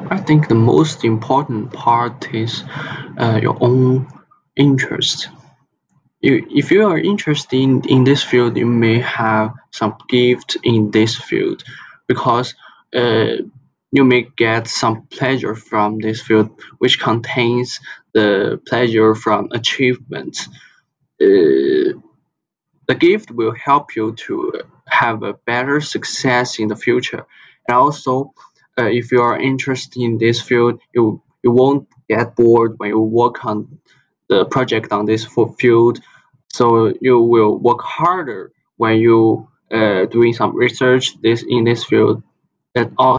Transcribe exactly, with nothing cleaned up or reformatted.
I think the most important part is uh, your own interest. You, if you are interested in, in this field, you may have some gift in this field because uh, you may get some pleasure from this field, which contains the pleasure from achievement. Uh, the gift will help you to have a better success in the future. And also, uh, if you are interested in this field, you you won't get bored when you work on the project on this field. So you will work harder when you uh, doing some research this in this field. That all